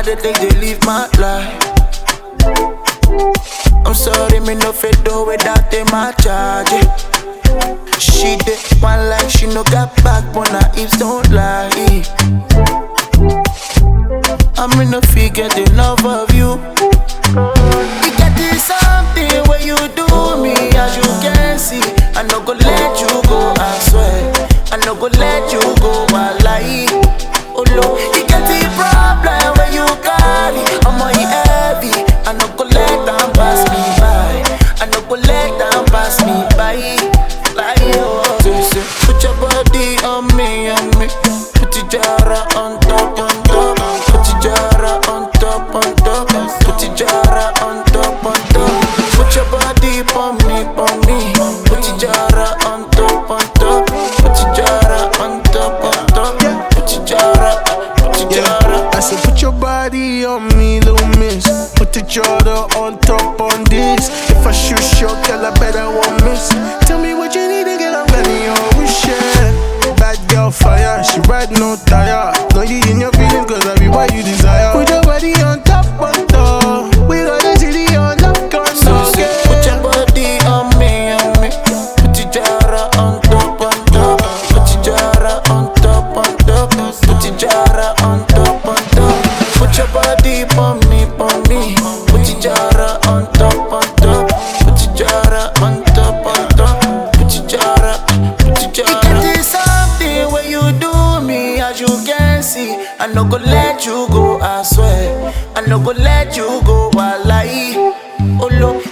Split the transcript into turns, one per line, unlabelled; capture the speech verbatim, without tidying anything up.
they take they live my life. I'm sorry, me no fit do without them my charge. Yeah. She did one like she no got backbone, her hips don't lie. I'm in no fit get enough of you. You got this something where you do me, as you can see. I no go let you go, I swear. I no go let you go, I lie. Oh no, you got the problem where you carry. I'm on heavy. I no go let them pass me by. I no go let them pass me by. Like oh, put your body on me, on me. Put your jara on top, on top. Put your jara on top, on top. Put your jara on top, on top. Put your body on me, on me. Put your jara on top, on top. Put your jara on top, on top. Put your jara, put your jara.
I said put your body on me, little miss. Put the jara on top on this. If I shoot your girl, I better won't miss. Tell me what you need to get up ready on we share. Bad girl fire, she ride no tire. Know you in your feelings, cause I be what you desire. Put your body on top, on top. We got the city on lock, on
So say, put your body on me, on me. Put your jara on top, on top. Put your jara on top, on top. Put your jara on top, on top. Put your body on me, on me. Put your jara on top, on top. Put your jara on top, on top. Put your jara, put your jara. You got this something where you do me, as you can see. I no go let you go, I swear. I no go let you go, I lie. Oh no,